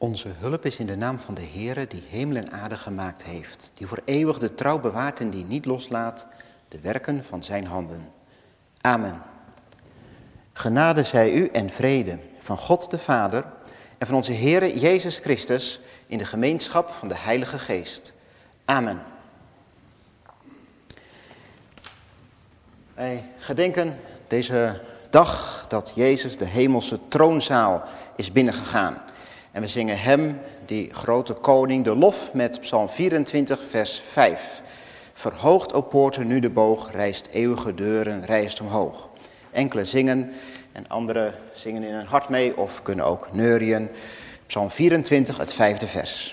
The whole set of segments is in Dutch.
Onze hulp is in de naam van de Heere die hemel en aarde gemaakt heeft, die voor eeuwig de trouw bewaart en die niet loslaat de werken van zijn handen. Amen. Genade zij u en vrede van God de Vader en van onze Heere Jezus Christus in de gemeenschap van de Heilige Geest. Amen. Wij gedenken deze dag dat Jezus de hemelse troonzaal is binnengegaan. En we zingen hem, die grote koning, de lof met Psalm 24, vers 5. Verhoogt, o poorten, nu de boog, rijst eeuwige deuren, rijst omhoog. Enkele zingen en anderen zingen in hun hart mee of kunnen ook neurien. Psalm 24, het 5e vers.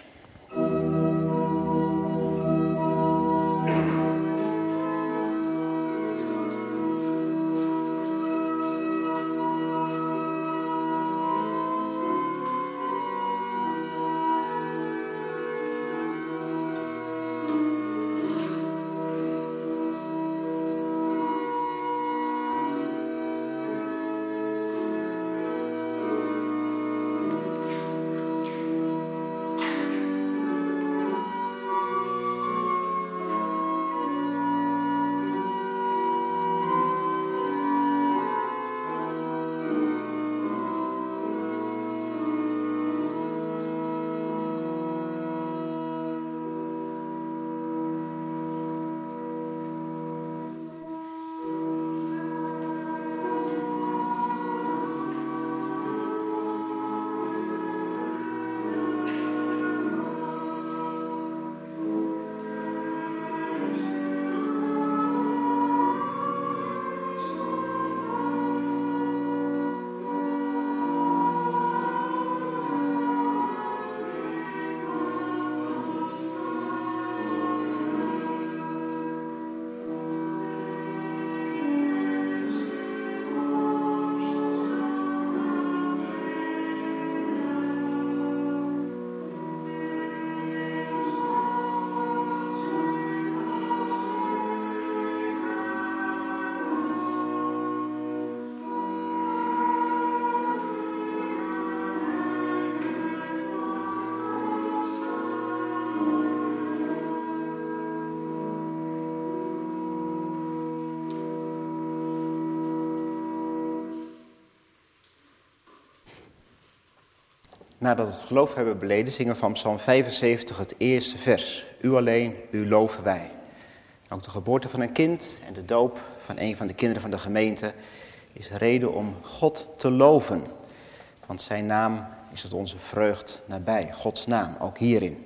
Nadat we het geloof hebben beleden, zingen we van Psalm 75 het eerste vers. U alleen, u loven wij. Ook de geboorte van een kind en de doop van een van de kinderen van de gemeente is reden om God te loven. Want zijn naam is het onze vreugd nabij, Gods naam, ook hierin.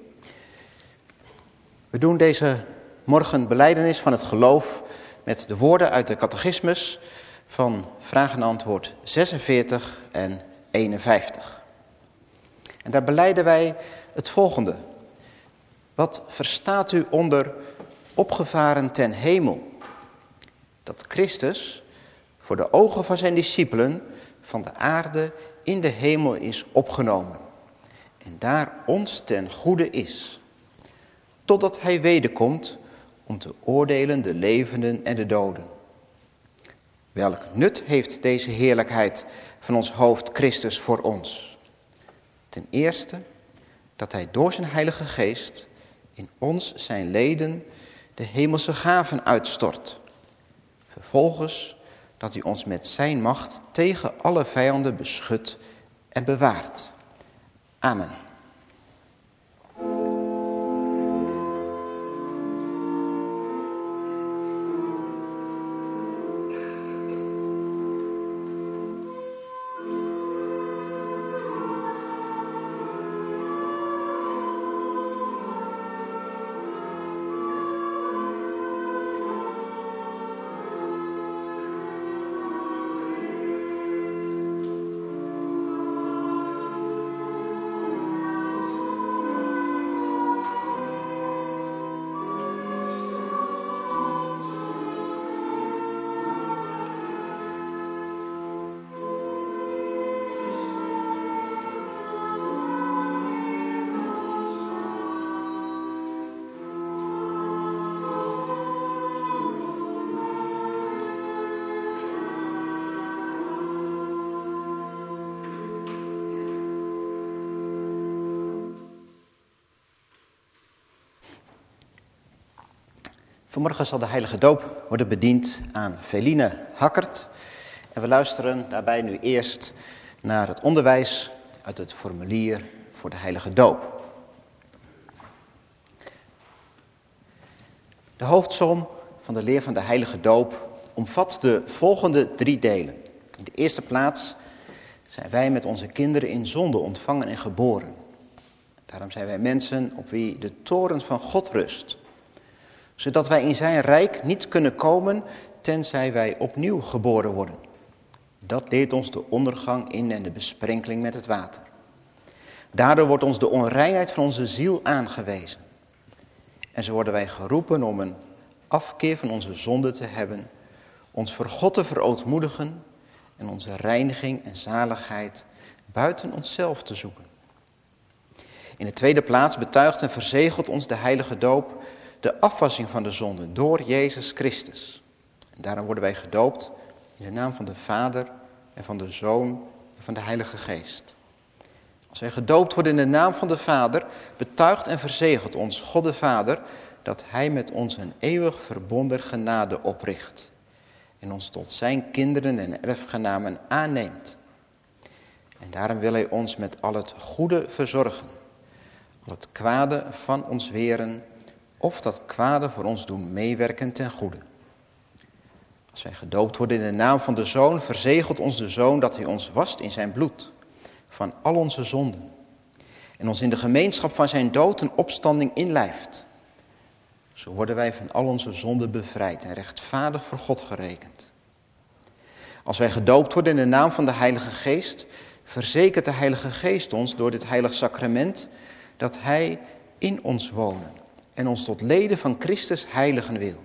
We doen deze morgen belijdenis van het geloof met de woorden uit de catechismus van vraag en antwoord 46 en 51. En daar belijden wij het volgende. Wat verstaat u onder opgevaren ten hemel? Dat Christus voor de ogen van zijn discipelen van de aarde in de hemel is opgenomen. En daar ons ten goede is. Totdat hij wederkomt om te oordelen de levenden en de doden. Welk nut heeft deze heerlijkheid van ons hoofd Christus voor ons? Ten eerste, dat hij door zijn Heilige Geest in ons zijn leden de hemelse gaven uitstort. Vervolgens, dat hij ons met zijn macht tegen alle vijanden beschut en bewaart. Amen. Vanmorgen zal de heilige doop worden bediend aan Veline Hakkert. En we luisteren daarbij nu eerst naar het onderwijs uit het formulier voor de heilige doop. De hoofdsom van de leer van de heilige doop omvat de volgende 3 delen. In de eerste plaats zijn wij met onze kinderen in zonde ontvangen en geboren. Daarom zijn wij mensen op wie de toren van God rust. Zodat wij in zijn rijk niet kunnen komen tenzij wij opnieuw geboren worden. Dat leert ons de ondergang in en de besprenkeling met het water. Daardoor wordt ons de onreinheid van onze ziel aangewezen. En zo worden wij geroepen om een afkeer van onze zonde te hebben, ons voor God te verootmoedigen en onze reiniging en zaligheid buiten onszelf te zoeken. In de tweede plaats betuigt en verzegelt ons de heilige doop de afwassing van de zonde door Jezus Christus. En daarom worden wij gedoopt in de naam van de Vader en van de Zoon en van de Heilige Geest. Als wij gedoopt worden in de naam van de Vader, betuigt en verzegelt ons God de Vader dat Hij met ons een eeuwig verbonden genade opricht en ons tot zijn kinderen en erfgenamen aanneemt. En daarom wil Hij ons met al het goede verzorgen, al het kwade van ons weren, of dat kwade voor ons doen meewerken ten goede. Als wij gedoopt worden in de naam van de Zoon, verzegelt ons de Zoon dat Hij ons wast in zijn bloed van al onze zonden en ons in de gemeenschap van zijn dood en opstanding inlijft. Zo worden wij van al onze zonden bevrijd en rechtvaardig voor God gerekend. Als wij gedoopt worden in de naam van de Heilige Geest, verzekert de Heilige Geest ons door dit heilig sacrament dat Hij in ons wonen en ons tot leden van Christus heiligen wil.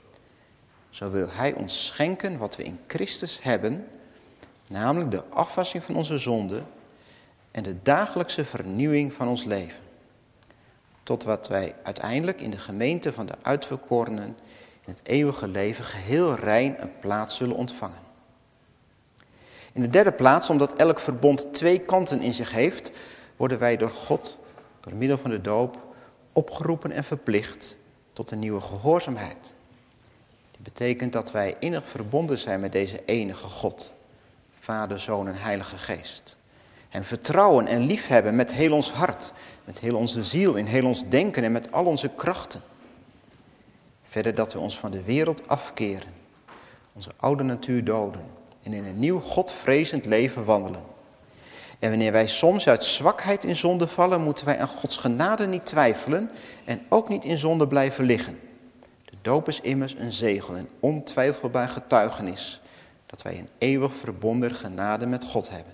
Zo wil Hij ons schenken wat we in Christus hebben, namelijk de afwassing van onze zonden en de dagelijkse vernieuwing van ons leven. Tot wat wij uiteindelijk in de gemeente van de uitverkorenen in het eeuwige leven geheel rein een plaats zullen ontvangen. In de derde plaats, omdat elk verbond 2 kanten in zich heeft, worden wij door God, door middel van de doop, opgeroepen en verplicht tot een nieuwe gehoorzaamheid. Die betekent dat wij innig verbonden zijn met deze enige God, Vader, Zoon en Heilige Geest. Hem vertrouwen en liefhebben met heel ons hart, met heel onze ziel, in heel ons denken en met al onze krachten. Verder dat we ons van de wereld afkeren, onze oude natuur doden en in een nieuw Godvrezend leven wandelen. En wanneer wij soms uit zwakheid in zonde vallen, moeten wij aan Gods genade niet twijfelen en ook niet in zonde blijven liggen. De doop is immers een zegel en ontwijfelbaar getuigenis dat wij een eeuwig verbonden genade met God hebben.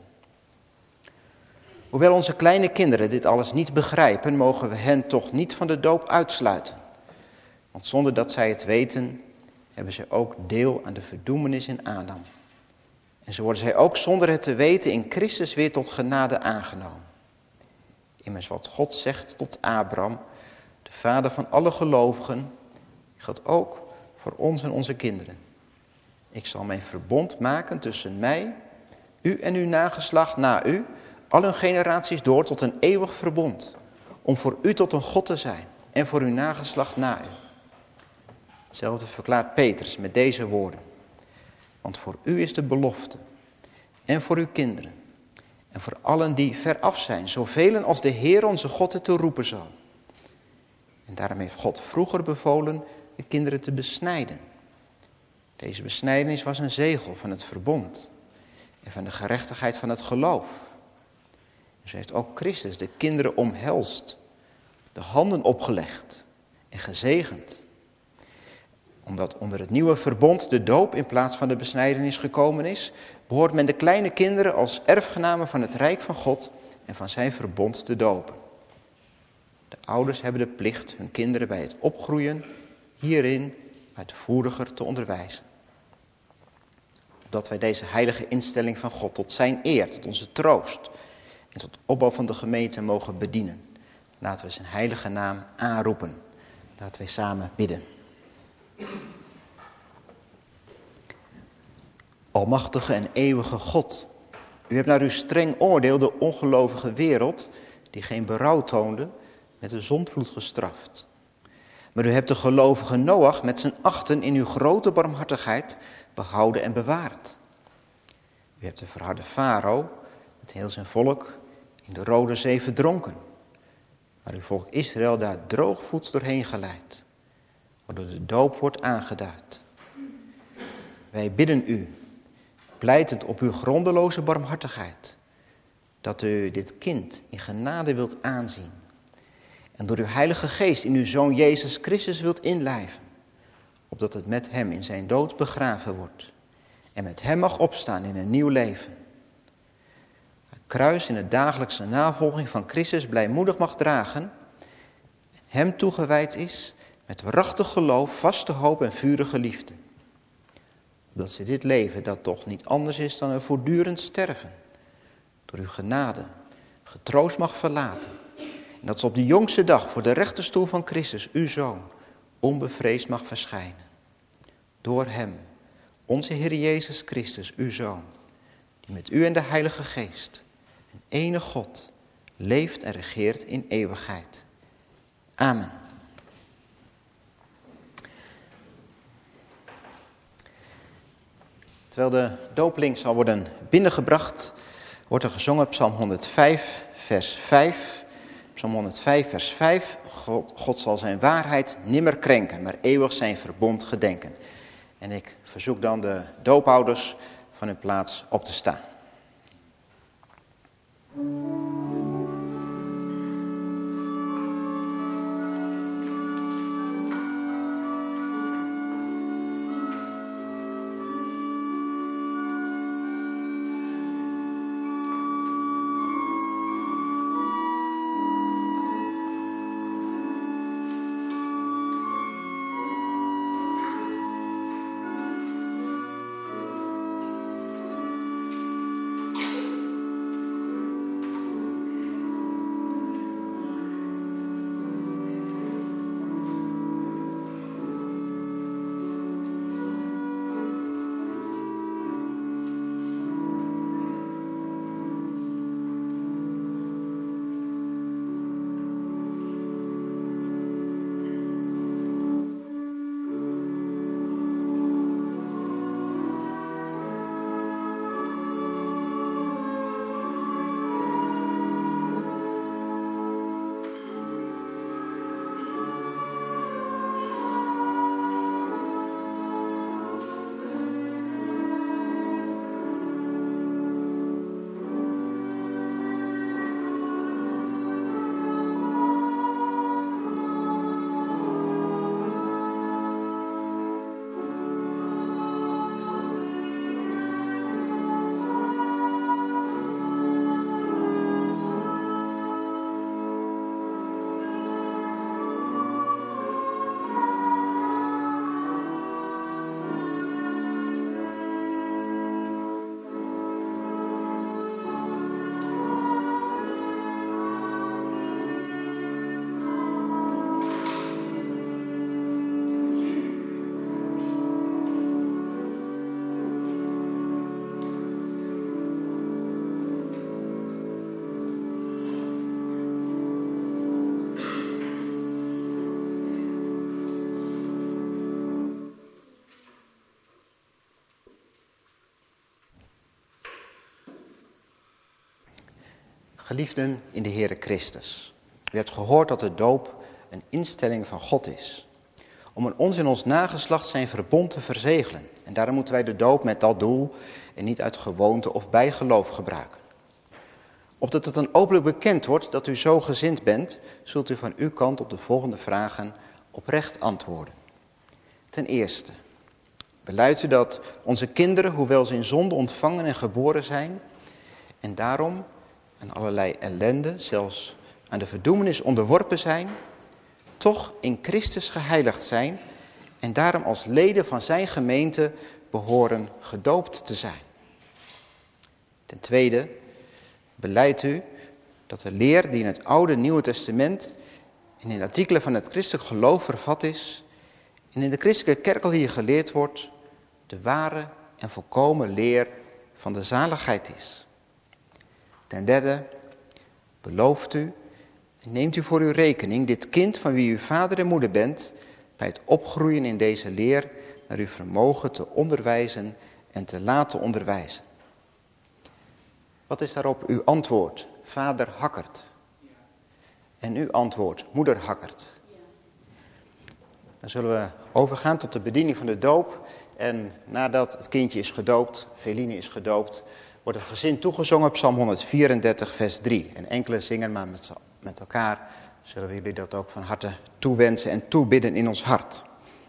Hoewel onze kleine kinderen dit alles niet begrijpen, mogen we hen toch niet van de doop uitsluiten. Want zonder dat zij het weten, hebben zij ook deel aan de verdoemenis in Adam. En zo worden zij ook zonder het te weten in Christus weer tot genade aangenomen. Immers wat God zegt tot Abraham, de vader van alle gelovigen, geldt ook voor ons en onze kinderen. Ik zal mijn verbond maken tussen mij, u en uw nageslacht na u, al hun generaties door tot een eeuwig verbond, om voor u tot een God te zijn en voor uw nageslacht na u. Hetzelfde verklaart Petrus met deze woorden. Want voor u is de belofte, en voor uw kinderen, en voor allen die veraf zijn, zoveel als de Heer onze God het te roepen zal. En daarom heeft God vroeger bevolen de kinderen te besnijden. Deze besnijdenis was een zegel van het verbond en van de gerechtigheid van het geloof. Dus heeft ook Christus de kinderen omhelst, de handen opgelegd en gezegend. Omdat onder het nieuwe verbond de doop in plaats van de besnijdenis gekomen is, behoort men de kleine kinderen als erfgenamen van het rijk van God en van zijn verbond te dopen. De ouders hebben de plicht hun kinderen bij het opgroeien hierin uitvoeriger te onderwijzen. Opdat wij deze heilige instelling van God tot zijn eer, tot onze troost en tot opbouw van de gemeente mogen bedienen. Laten we zijn heilige naam aanroepen. Laten wij samen bidden. Almachtige en eeuwige God, u hebt naar uw streng oordeel de ongelovige wereld, die geen berouw toonde, met de zondvloed gestraft. Maar u hebt de gelovige Noach met zijn 8 in uw grote barmhartigheid behouden en bewaard. U hebt de verharde farao met heel zijn volk in de Rode Zee verdronken. Maar uw volk Israël daar droogvoets doorheen geleid, waardoor de doop wordt aangeduid. Wij bidden u, pleitend op uw grondeloze barmhartigheid, dat u dit kind in genade wilt aanzien en door uw Heilige Geest in uw Zoon Jezus Christus wilt inlijven, opdat het met hem in zijn dood begraven wordt en met hem mag opstaan in een nieuw leven. Het kruis in de dagelijkse navolging van Christus blijmoedig mag dragen, hem toegewijd is met waarachtig geloof, vaste hoop en vurige liefde. Dat ze dit leven, dat toch niet anders is dan een voortdurend sterven, door uw genade getroost mag verlaten. En dat ze op de jongste dag voor de rechterstoel van Christus, uw Zoon, onbevreesd mag verschijnen. Door hem, onze Heer Jezus Christus, uw Zoon, die met u en de Heilige Geest, een enige God, leeft en regeert in eeuwigheid. Amen. Terwijl de doopeling zal worden binnengebracht, wordt er gezongen Psalm 105, vers 5. Psalm 105, vers 5. God zal zijn waarheid nimmer krenken, maar eeuwig zijn verbond gedenken. En ik verzoek dan de doopouders van hun plaats op te staan. Geliefden in de Heere Christus, u hebt gehoord dat de doop een instelling van God is, om in ons nageslacht zijn verbond te verzegelen. En daarom moeten wij de doop met dat doel en niet uit gewoonte of bijgeloof gebruiken. Opdat het dan openlijk bekend wordt dat u zo gezind bent, zult u van uw kant op de volgende vragen oprecht antwoorden. Ten eerste, belijdt u dat onze kinderen, hoewel ze in zonde ontvangen en geboren zijn, en daarom aan allerlei ellende, zelfs aan de verdoemenis onderworpen zijn, toch in Christus geheiligd zijn en daarom als leden van zijn gemeente behoren gedoopt te zijn. Ten tweede, belijdt u dat de leer die in het Oude en Nieuwe Testament en in artikelen van het christelijk geloof vervat is en in de christelijke kerk al hier geleerd wordt, de ware en volkomen leer van de zaligheid is. Ten derde, belooft u en neemt u voor uw rekening dit kind van wie u vader en moeder bent bij het opgroeien in deze leer naar uw vermogen te onderwijzen en te laten onderwijzen. Wat is daarop uw antwoord, vader Hakkert? En uw antwoord, moeder Hakkert? Dan zullen we overgaan tot de bediening van de doop. En nadat het kindje is gedoopt, Feline is gedoopt, wordt het gezin toegezongen op Psalm 134, vers 3. En enkele zingen, maar met elkaar zullen we jullie dat ook van harte toewensen en toebidden in ons hart.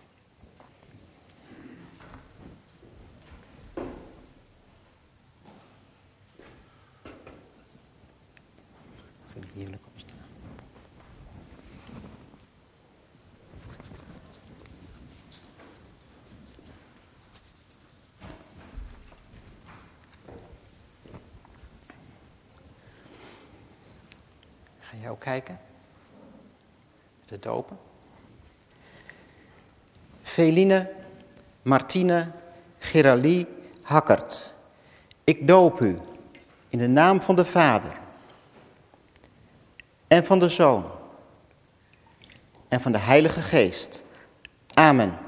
Vind ik heerlijk om te staan. Ga jij ook kijken? Te dopen. Feline, Martine, Geralie, Hakkert. Ik doop u in de naam van de Vader en van de Zoon en van de Heilige Geest. Amen.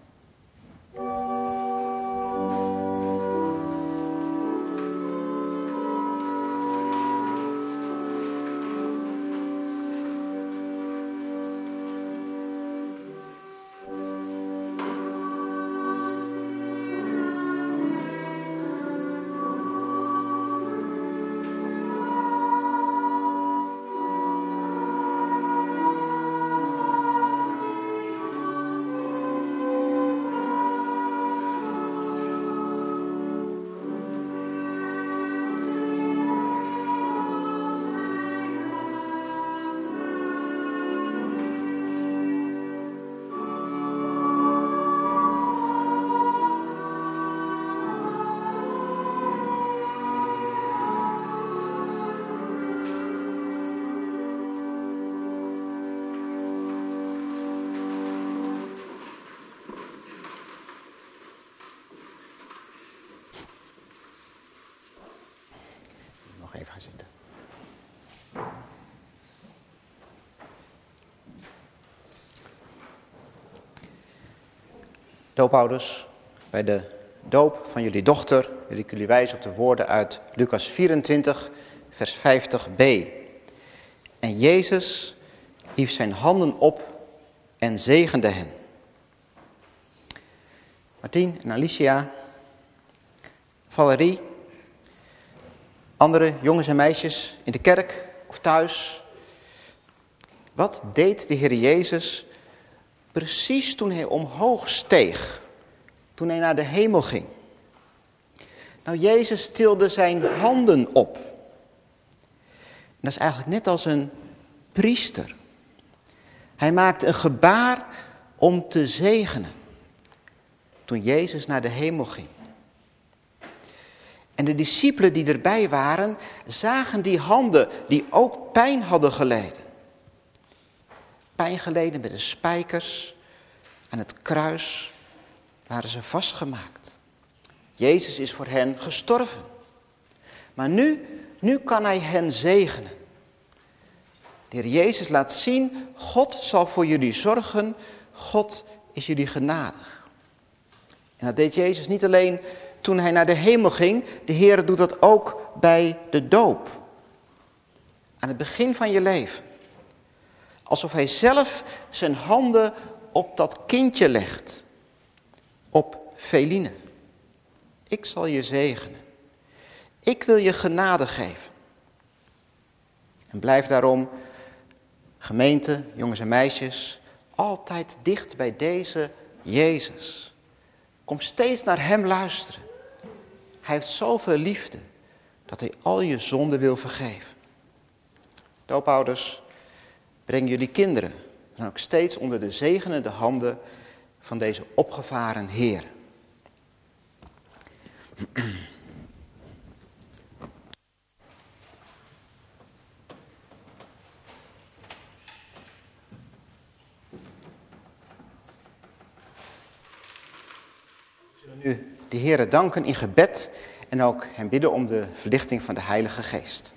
Even gaan zitten. Doopouders, bij de doop van jullie dochter wil ik jullie wijzen op de woorden uit Lucas 24, vers 50b. En Jezus hief zijn handen op en zegende hen. Martien en Alicia, Valerie, andere jongens en meisjes in de kerk of thuis. Wat deed de Heer Jezus precies toen hij omhoog steeg? Toen hij naar de hemel ging? Nou, Jezus tilde zijn handen op. En dat is eigenlijk net als een priester. Hij maakte een gebaar om te zegenen. Toen Jezus naar de hemel ging. En de discipelen die erbij waren, zagen die handen die ook pijn hadden geleden. Pijn geleden met de spijkers, aan het kruis waren ze vastgemaakt. Jezus is voor hen gestorven. Maar nu kan hij hen zegenen. De Heer Jezus laat zien, God zal voor jullie zorgen, God is jullie genadig. En dat deed Jezus niet alleen toen hij naar de hemel ging, de Heer doet dat ook bij de doop. Aan het begin van je leven. Alsof hij zelf zijn handen op dat kindje legt. Op Feline. Ik zal je zegenen. Ik wil je genade geven. En blijf daarom, gemeente, jongens en meisjes, altijd dicht bij deze Jezus. Kom steeds naar hem luisteren. Hij heeft zoveel liefde dat hij al je zonden wil vergeven. Doopouders, breng jullie kinderen dan ook steeds onder de zegenende handen van deze opgevaren Heer. We zullen nu de Heere danken in gebed en ook hem bidden om de verlichting van de Heilige Geest.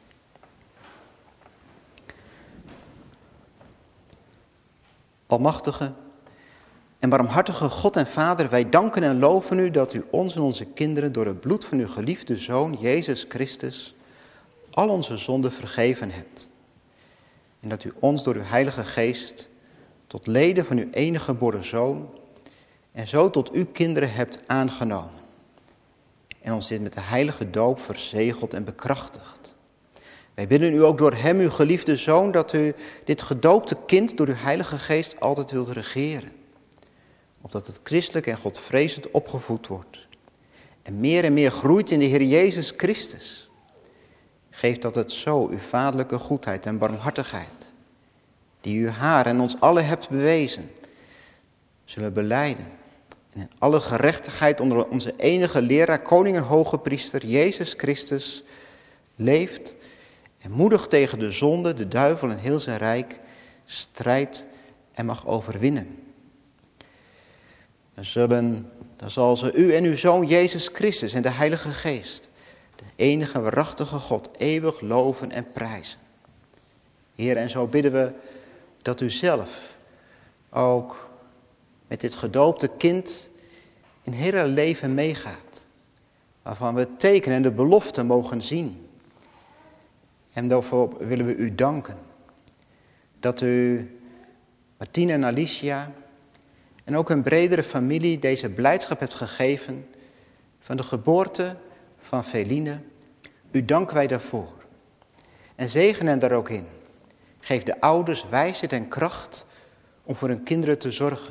Almachtige, En barmhartige God en Vader, wij danken en loven u dat u ons en onze kinderen door het bloed van uw geliefde Zoon, Jezus Christus, al onze zonden vergeven hebt. En dat u ons door uw Heilige Geest tot leden van uw enige geboren Zoon en zo tot uw kinderen hebt aangenomen. En ons dit met de heilige doop verzegeld en bekrachtigd. Wij bidden u ook door hem, uw geliefde Zoon, dat u dit gedoopte kind door uw Heilige Geest altijd wilt regeren. Opdat het christelijk en godvrezend opgevoed wordt. En meer groeit in de Heer Jezus Christus. Geef dat het zo uw vaderlijke goedheid en barmhartigheid, die u haar en ons allen hebt bewezen, zullen belijden. En in alle gerechtigheid onder onze enige leraar, koning en hoge priester, Jezus Christus, leeft en moedig tegen de zonde, de duivel en heel zijn rijk strijdt en mag overwinnen. Dan zal ze u en uw Zoon Jezus Christus en de Heilige Geest, de enige waarachtige God, eeuwig loven en prijzen. Heer, en zo bidden we dat u zelf ook met dit gedoopte kind in heel leven meegaat. Waarvan we het teken en de belofte mogen zien. En daarvoor willen we u danken. Dat u Martine en Alicia en ook een bredere familie deze blijdschap hebt gegeven van de geboorte van Feline. U danken wij daarvoor. En zegen hen daar ook in. Geef de ouders wijsheid en kracht om voor hun kinderen te zorgen.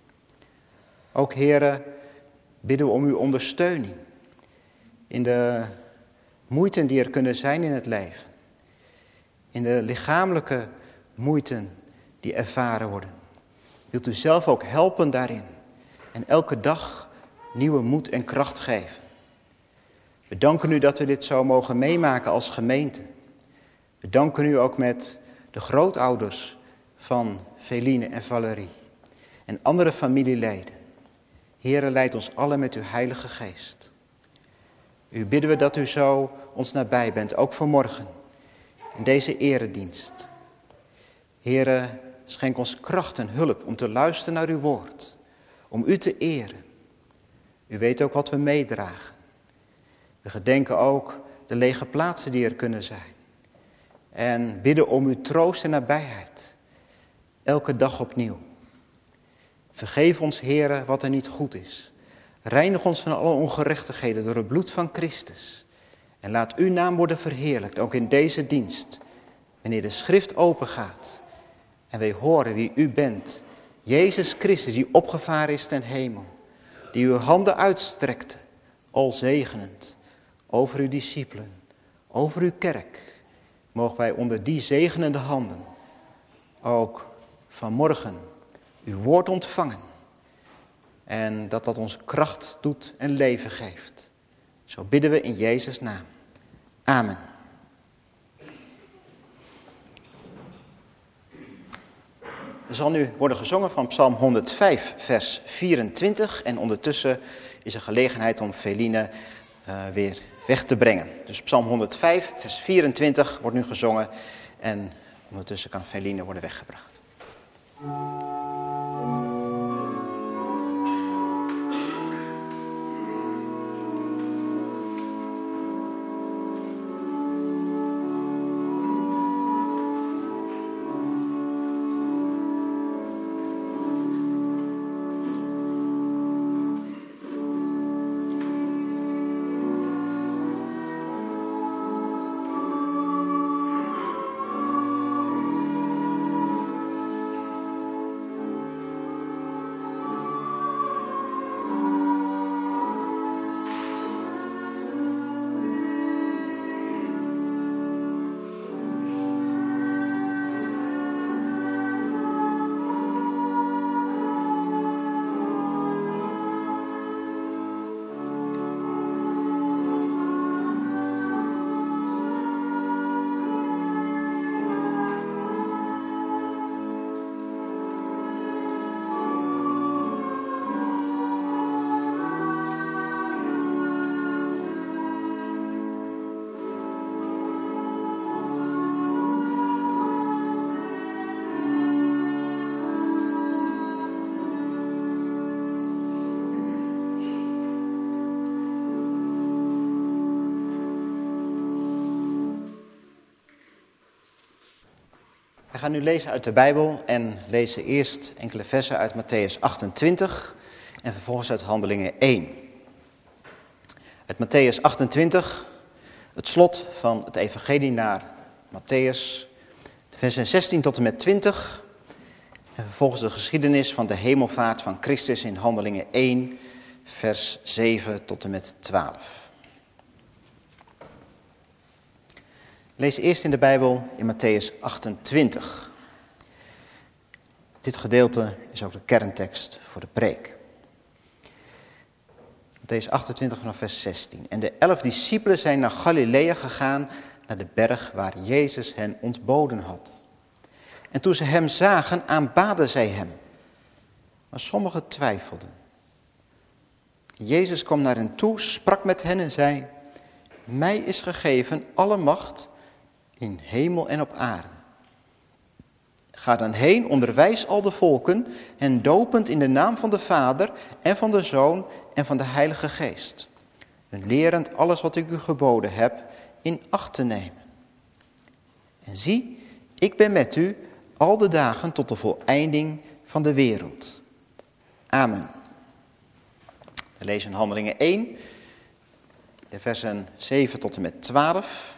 Ook, Heere, bidden we om uw ondersteuning in de moeiten die er kunnen zijn in het leven. In de lichamelijke moeiten die ervaren worden. Wilt u zelf ook helpen daarin en elke dag nieuwe moed en kracht geven. We danken u dat we dit zo mogen meemaken als gemeente. We danken u ook met de grootouders van Feline en Valerie en andere familieleden. Heere, leid ons allen met uw Heilige Geest. U bidden we dat u zo ons nabij bent, ook vanmorgen, in deze eredienst. Heere, schenk ons kracht en hulp om te luisteren naar uw woord, om u te eren. U weet ook wat we meedragen. We gedenken ook de lege plaatsen die er kunnen zijn. En bidden om uw troost en nabijheid, elke dag opnieuw. Vergeef ons, Heere, wat er niet goed is. Reinig ons van alle ongerechtigheden door het bloed van Christus. En laat uw naam worden verheerlijkt, ook in deze dienst. Wanneer de schrift opengaat en wij horen wie u bent. Jezus Christus, die opgevaren is ten hemel. Die uw handen uitstrekte, al zegenend, over uw discipelen, over uw kerk. Mogen wij onder die zegenende handen ook vanmorgen uw woord ontvangen. En dat dat ons kracht doet en leven geeft. Zo bidden we in Jezus' naam. Amen. Er zal nu worden gezongen van Psalm 105, vers 24. En ondertussen is er gelegenheid om Feline weer weg te brengen. Dus Psalm 105, vers 24 wordt nu gezongen. En ondertussen kan Feline worden weggebracht. We gaan nu lezen uit de Bijbel en lezen eerst enkele versen uit Matthäus 28 en vervolgens uit Handelingen 1. Uit Matthäus 28, het slot van het evangelie naar Matthäus, de versen 16 tot en met 20. En vervolgens de geschiedenis van de hemelvaart van Christus in Handelingen 1, vers 7 tot en met 12. Lees eerst in de Bijbel in Matthäus 28. Dit gedeelte is ook de kerntekst voor de preek. Matthäus 28 vanaf vers 16. En de 11 discipelen zijn naar Galilea gegaan, naar de berg waar Jezus hen ontboden had. En toen ze hem zagen, aanbaden zij hem. Maar sommigen twijfelden. Jezus kwam naar hen toe, sprak met hen en zei: mij is gegeven alle macht in hemel en op aarde. Ga dan heen, onderwijs al de volken, hen dopend in de naam van de Vader en van de Zoon en van de Heilige Geest. En lerend alles wat ik u geboden heb in acht te nemen. En zie, ik ben met u al de dagen tot de voleinding van de wereld. Amen. We lezen in Handelingen 1, de versen 7 tot en met 12.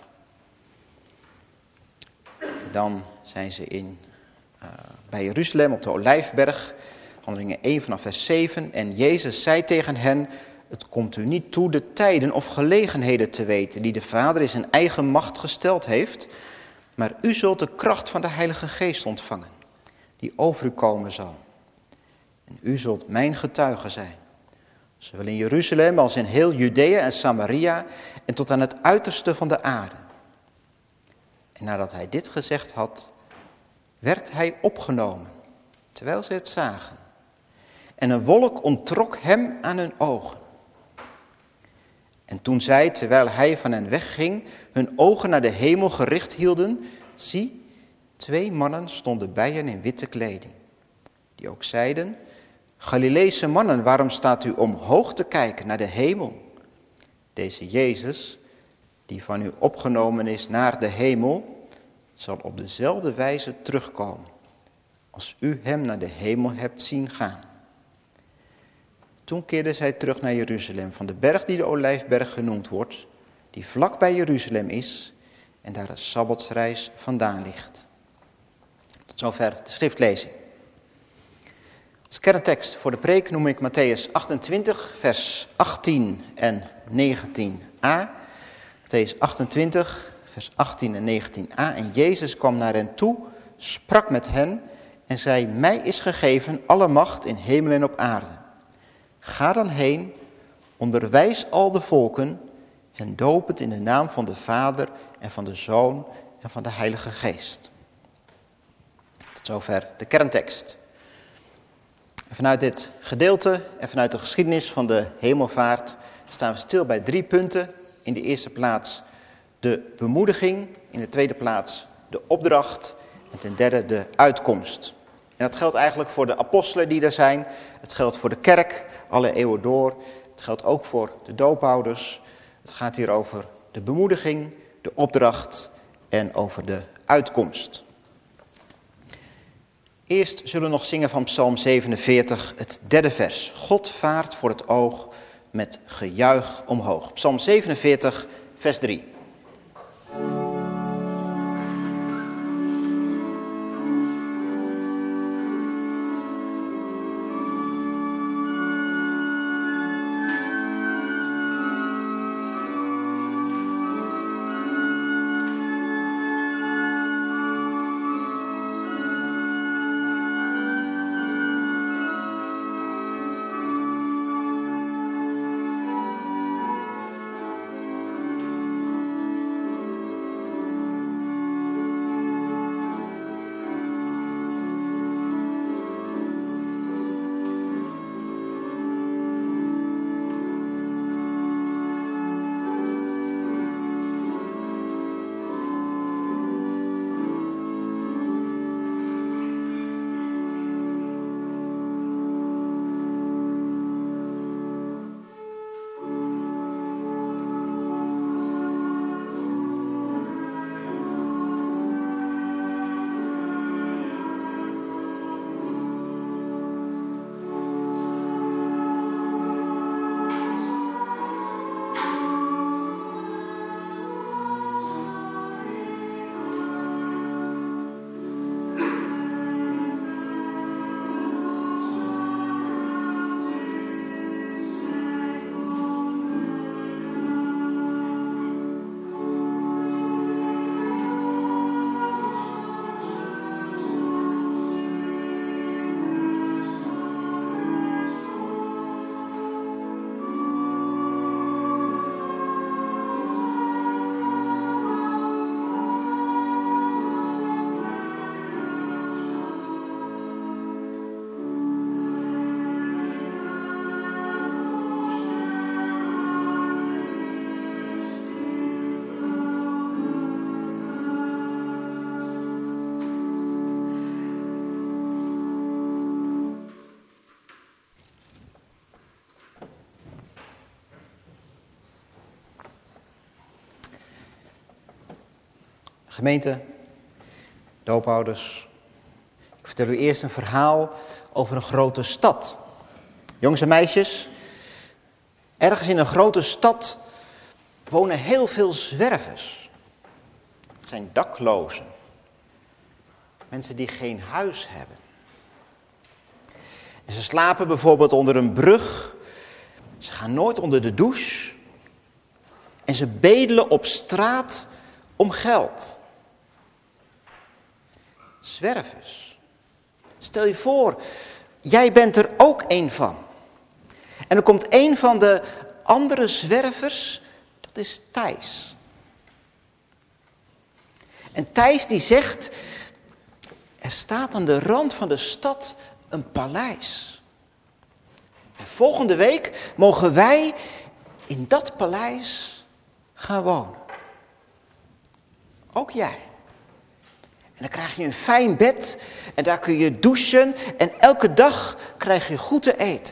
Dan zijn ze bij Jeruzalem op de Olijfberg, Handelingen 1 vanaf vers 7. En Jezus zei tegen hen: het komt u niet toe de tijden of gelegenheden te weten die de Vader in zijn eigen macht gesteld heeft, maar u zult de kracht van de Heilige Geest ontvangen, die over u komen zal. En u zult mijn getuige zijn, zowel in Jeruzalem als in heel Judea en Samaria en tot aan het uiterste van de aarde. En nadat hij dit gezegd had, werd hij opgenomen, terwijl ze het zagen. En een wolk onttrok hem aan hun ogen. En toen zij, terwijl hij van hen wegging, hun ogen naar de hemel gericht hielden, zie, 2 mannen stonden bij hen in witte kleding. Die ook zeiden: Galileese mannen, waarom staat u omhoog te kijken naar de hemel? Deze Jezus, die van u opgenomen is naar de hemel, zal op dezelfde wijze terugkomen, als u hem naar de hemel hebt zien gaan. Toen keerden zij terug naar Jeruzalem, van de berg die de Olijfberg genoemd wordt, die vlak bij Jeruzalem is en daar een sabbatsreis vandaan ligt. Tot zover de schriftlezing. Als kerntekst voor de preek noem ik Matthäus 28, vers 18 en 19a. Matthäus 28, vers 18 en 19a. En Jezus kwam naar hen toe, sprak met hen en zei: mij is gegeven alle macht in hemel en op aarde. Ga dan heen, onderwijs al de volken, hen dopend in de naam van de Vader en van de Zoon en van de Heilige Geest. Tot zover de kerntekst. En vanuit dit gedeelte en vanuit de geschiedenis van de hemelvaart staan we stil bij 3 punten. In de eerste plaats de bemoediging, in de tweede plaats de opdracht en ten derde de uitkomst. En dat geldt eigenlijk voor de apostelen die er zijn. Het geldt voor de kerk, alle eeuwen door. Het geldt ook voor de doophouders. Het gaat hier over de bemoediging, de opdracht en over de uitkomst. Eerst zullen we nog zingen van Psalm 47, het 3e vers. God vaart voor het oog met gejuich omhoog. Psalm 47, vers 3. Gemeente, doopouders, ik vertel u eerst een verhaal over een grote stad. Jongens en meisjes, ergens in een grote stad wonen heel veel zwervers. Het zijn daklozen. Mensen die geen huis hebben. En ze slapen bijvoorbeeld onder een brug. Ze gaan nooit onder de douche. En ze bedelen op straat om geld. Zwervers. Stel je voor, jij bent er ook een van. En er komt een van de andere zwervers, dat is Thijs. En Thijs die zegt, er staat aan de rand van de stad een paleis. En volgende week mogen wij in dat paleis gaan wonen. Ook jij. En dan krijg je een fijn bed en daar kun je douchen en elke dag krijg je goed te eten.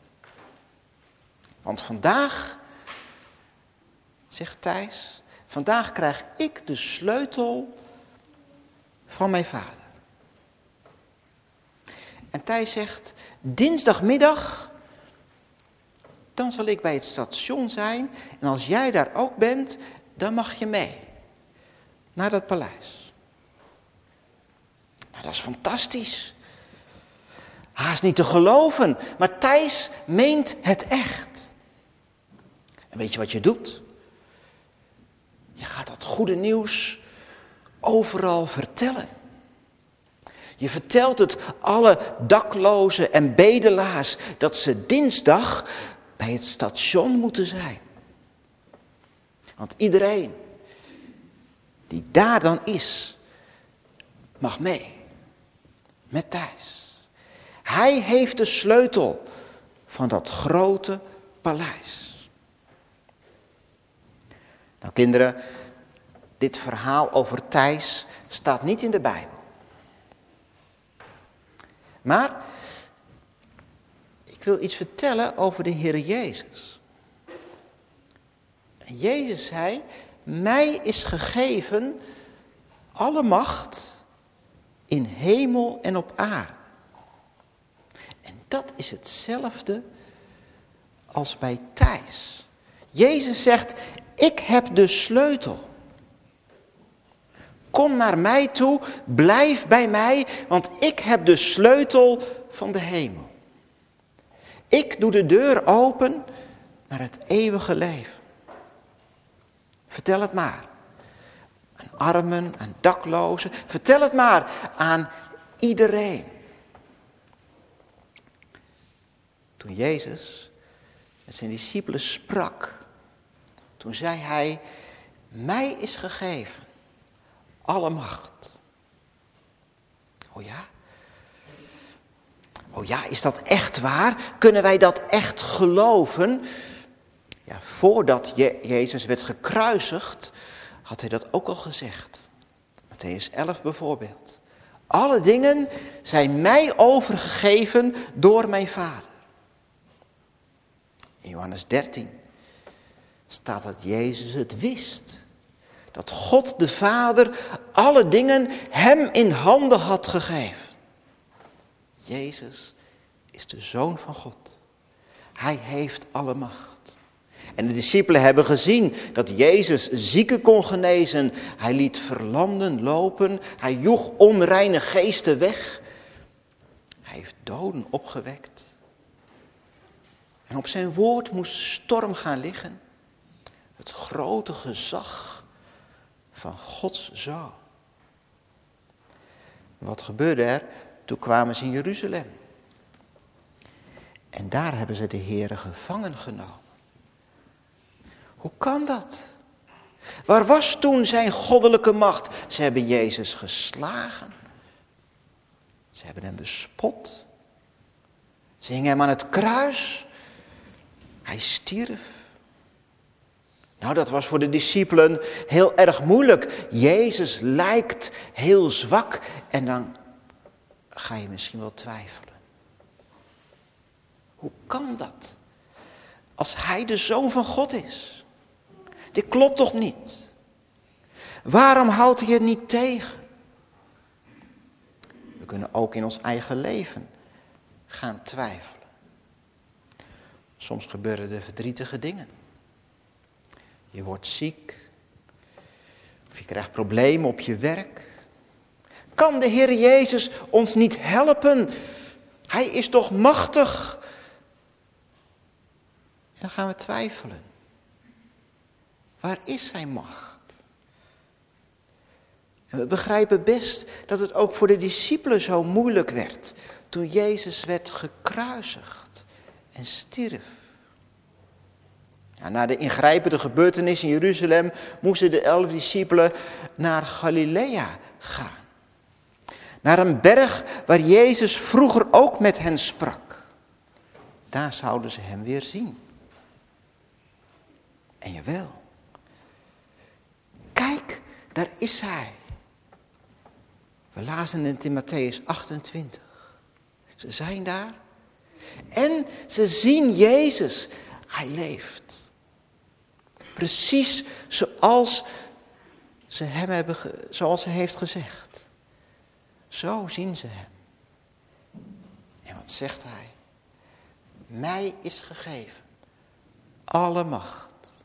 Want vandaag, zegt Thijs, vandaag krijg ik de sleutel van mijn vader. En Thijs zegt, dinsdagmiddag, dan zal ik bij het station zijn. En als jij daar ook bent, dan mag je mee naar dat paleis. Nou, dat is fantastisch. Haast niet te geloven, maar Thijs meent het echt. En weet je wat je doet? Je gaat dat goede nieuws overal vertellen. Je vertelt het alle daklozen en bedelaars dat ze dinsdag bij het station moeten zijn. Want iedereen die daar dan is, mag mee met Thijs. Hij heeft de sleutel van dat grote paleis. Nou kinderen, dit verhaal over Thijs staat niet in de Bijbel. Maar ik wil iets vertellen over de Heer Jezus. En Jezus zei, mij is gegeven alle macht in hemel en op aarde. En dat is hetzelfde als bij Thijs. Jezus zegt, ik heb de sleutel. Kom naar mij toe, blijf bij mij, want ik heb de sleutel van de hemel. Ik doe de deur open naar het eeuwige leven. Vertel het maar aan armen, aan daklozen. Vertel het maar aan iedereen. Toen Jezus met zijn discipelen sprak, toen zei hij, mij is gegeven alle macht. Oh ja? Oh ja, is dat echt waar? Kunnen wij dat echt geloven? Ja, voordat Jezus werd gekruisigd, had hij dat ook al gezegd. Mattheüs 11 bijvoorbeeld. Alle dingen zijn mij overgegeven door mijn Vader. In Johannes 13 staat dat Jezus het wist. Dat God de Vader alle dingen hem in handen had gegeven. Jezus is de Zoon van God. Hij heeft alle macht. En de discipelen hebben gezien dat Jezus zieken kon genezen. Hij liet verlamden lopen. Hij joeg onreine geesten weg. Hij heeft doden opgewekt. En op zijn woord moest storm gaan liggen. Het grote gezag van Gods Zoon. Wat gebeurde er? Toen kwamen ze in Jeruzalem. En daar hebben ze de Heere gevangen genomen. Hoe kan dat? Waar was toen zijn goddelijke macht? Ze hebben Jezus geslagen. Ze hebben hem bespot. Ze hingen hem aan het kruis. Hij stierf. Nou, dat was voor de discipelen heel erg moeilijk. Jezus lijkt heel zwak en dan ga je misschien wel twijfelen. Hoe kan dat? Als hij de Zoon van God is. Dit klopt toch niet? Waarom houdt hij het niet tegen? We kunnen ook in ons eigen leven gaan twijfelen. Soms gebeuren er verdrietige dingen. Je wordt ziek. Of je krijgt problemen op je werk. Kan de Heer Jezus ons niet helpen? Hij is toch machtig? En dan gaan we twijfelen. Waar is zijn macht? En we begrijpen best dat het ook voor de discipelen zo moeilijk werd toen Jezus werd gekruisigd en stierf. Ja, na de ingrijpende gebeurtenis in Jeruzalem moesten de 11 discipelen naar Galilea gaan. Naar een berg waar Jezus vroeger ook met hen sprak. Daar zouden ze hem weer zien. En jawel. Kijk, daar is hij. We lazen het in Mattheüs 28. Ze zijn daar. En ze zien Jezus. Hij leeft. Precies zoals zoals hij heeft gezegd. Zo zien ze hem. En wat zegt hij? Mij is gegeven alle macht.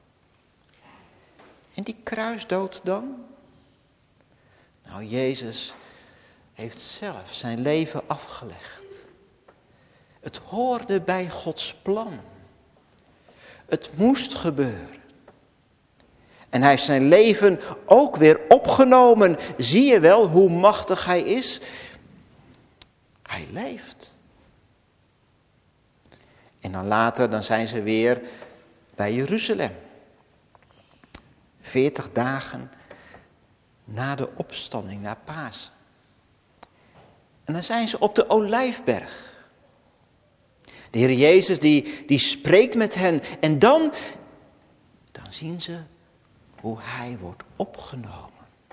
En die kruisdood dan? Nou, Jezus heeft zelf zijn leven afgelegd. Het hoorde bij Gods plan. Het moest gebeuren. En hij heeft zijn leven ook weer opgenomen. Zie je wel hoe machtig hij is? Hij leeft. En dan later zijn ze weer bij Jeruzalem. 40 dagen na de opstanding, na Pasen. En dan zijn ze op de Olijfberg. De Heer Jezus die spreekt met hen. En dan zien ze hoe hij wordt opgenomen.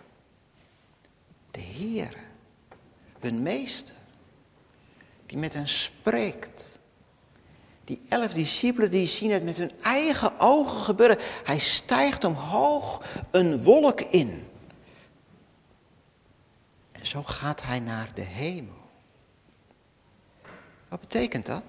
De Heer, hun meester, die met hen spreekt. Die 11 discipelen die zien het met hun eigen ogen gebeuren. Hij stijgt omhoog een wolk in. En zo gaat hij naar de hemel. Wat betekent dat?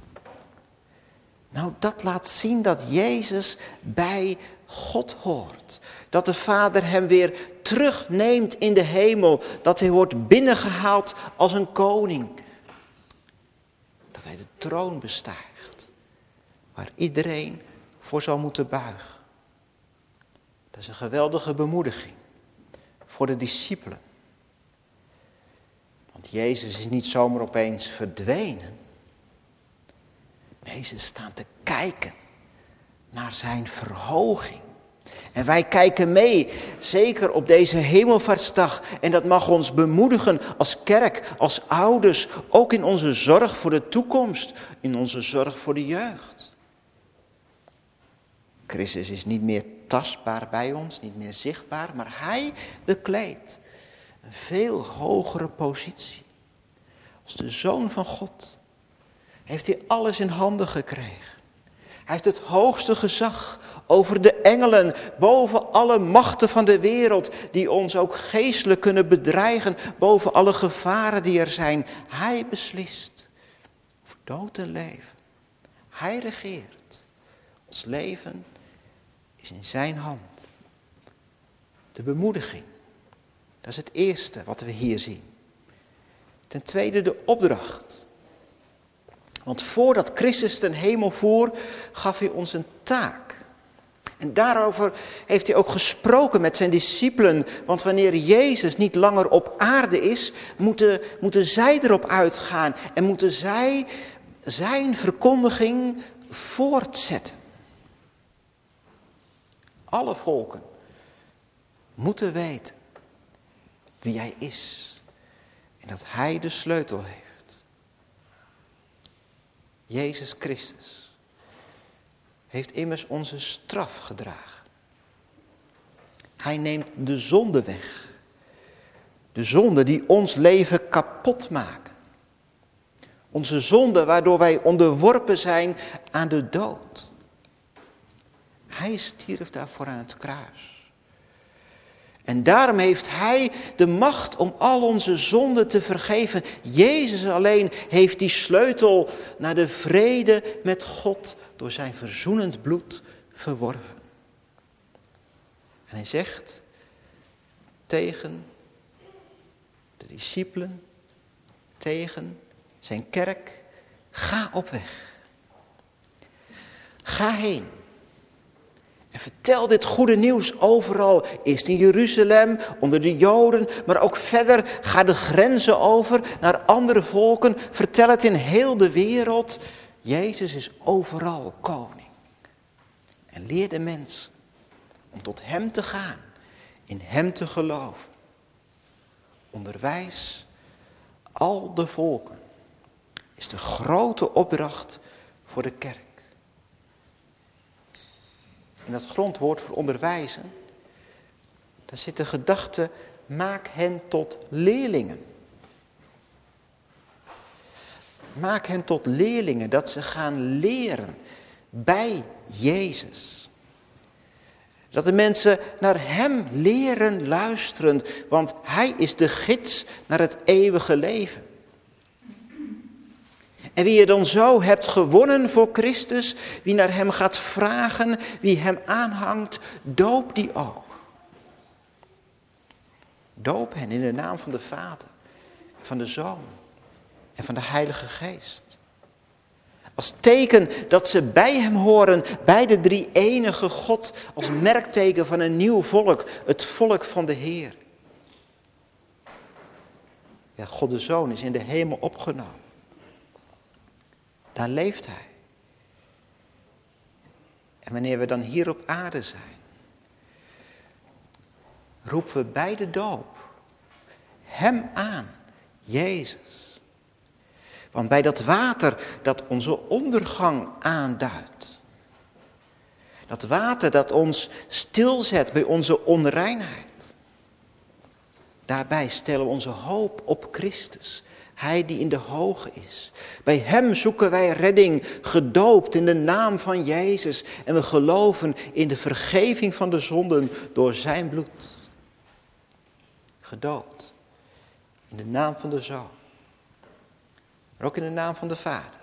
Nou, dat laat zien dat Jezus bij God hoort. Dat de Vader hem weer terugneemt in de hemel. Dat hij wordt binnengehaald als een koning. Dat hij de troon bestijgt. Waar iedereen voor zal moeten buigen. Dat is een geweldige bemoediging voor de discipelen. Want Jezus is niet zomaar opeens verdwenen. Nee, ze staan te kijken naar zijn verhoging. En wij kijken mee, zeker op deze hemelvaartsdag. En dat mag ons bemoedigen als kerk, als ouders. Ook in onze zorg voor de toekomst, in onze zorg voor de jeugd. Christus is niet meer tastbaar bij ons, niet meer zichtbaar. Maar hij bekleedt een veel hogere positie. Als de Zoon van God heeft hij alles in handen gekregen. Hij heeft het hoogste gezag over de engelen, boven alle machten van de wereld, die ons ook geestelijk kunnen bedreigen, boven alle gevaren die er zijn. Hij beslist over dood en leven. Hij regeert. Ons leven is in zijn hand. De bemoediging, dat is het eerste wat we hier zien. Ten tweede de opdracht. Want voordat Christus ten hemel voer, gaf hij ons een taak. En daarover heeft hij ook gesproken met zijn discipelen. Want wanneer Jezus niet langer op aarde is, moeten zij erop uitgaan. En moeten zij zijn verkondiging voortzetten. Alle volken moeten weten wie hij is. En dat hij de sleutel heeft. Jezus Christus heeft immers onze straf gedragen. Hij neemt de zonde weg. De zonde die ons leven kapot maken. Onze zonde waardoor wij onderworpen zijn aan de dood. Hij stierf daarvoor aan het kruis. En daarom heeft hij de macht om al onze zonden te vergeven. Jezus alleen heeft die sleutel naar de vrede met God door zijn verzoenend bloed verworven. En hij zegt tegen de discipelen, tegen zijn kerk, ga op weg. Ga heen. En vertel dit goede nieuws overal. Eerst in Jeruzalem, onder de Joden, maar ook verder. Ga de grenzen over naar andere volken. Vertel het in heel de wereld. Jezus is overal koning. En leer de mensen om tot hem te gaan, in hem te geloven. Onderwijs al de volken is de grote opdracht voor de kerk. In dat grondwoord voor onderwijzen, daar zit de gedachte, maak hen tot leerlingen. Maak hen tot leerlingen, dat ze gaan leren bij Jezus. Dat de mensen naar hem leren luisteren, want hij is de gids naar het eeuwige leven. En wie je dan zo hebt gewonnen voor Christus, wie naar hem gaat vragen, wie hem aanhangt, doop die ook. Doop hen in de naam van de Vader, van de Zoon en van de Heilige Geest. Als teken dat ze bij hem horen, bij de drie-enige God, als merkteken van een nieuw volk, het volk van de Heer. Ja, God de Zoon is in de hemel opgenomen. Daar leeft hij. En wanneer we dan hier op aarde zijn, roepen we bij de doop hem aan, Jezus. Want bij dat water dat onze ondergang aanduidt, dat water dat ons stilzet bij onze onreinheid, daarbij stellen we onze hoop op Christus. Hij die in de hoge is. Bij hem zoeken wij redding, gedoopt in de naam van Jezus. En we geloven in de vergeving van de zonden door zijn bloed. Gedoopt in de naam van de Zoon. Maar ook in de naam van de Vader.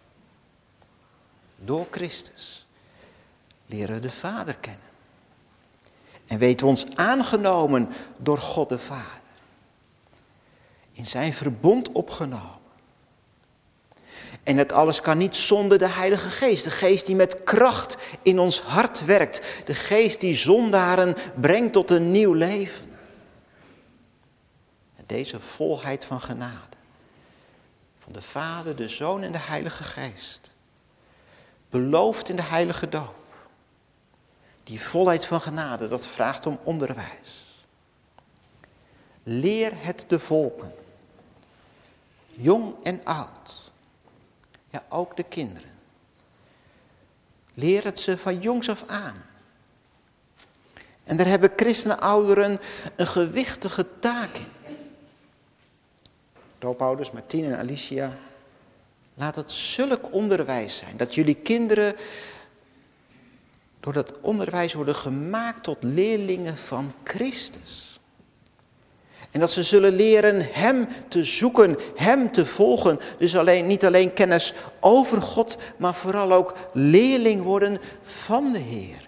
Door Christus leren we de Vader kennen. En weten we ons aangenomen door God de Vader. In zijn verbond opgenomen. En dat alles kan niet zonder de Heilige Geest. De Geest die met kracht in ons hart werkt. De Geest die zondaren brengt tot een nieuw leven. En deze volheid van genade. Van de Vader, de Zoon en de Heilige Geest. Beloofd in de heilige doop. Die volheid van genade, dat vraagt om onderwijs. Leer het de volken. Jong en oud. Ja, ook de kinderen. Leer het ze van jongs af aan. En daar hebben christenouderen een gewichtige taak in. Doopouders Martien en Alicia, laat het zulk onderwijs zijn. Dat jullie kinderen door dat onderwijs worden gemaakt tot leerlingen van Christus. En dat ze zullen leren hem te zoeken, hem te volgen. Dus niet alleen kennis over God, maar vooral ook leerling worden van de Heer.